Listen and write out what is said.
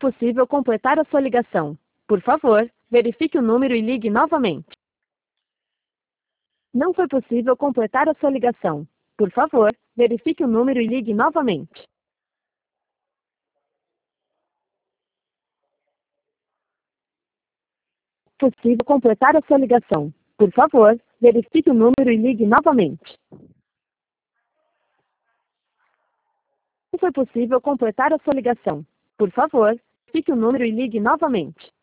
possível completar a sua ligação. Por favor, verifique o número e ligue novamente. Não foi possível completar a sua ligação. Por favor, verifique o número e ligue novamente. Possível completar a sua ligação. Por favor, verifique o número e ligue novamente. Não foi possível completar a sua ligação. Por favor, verifique o número e ligue novamente.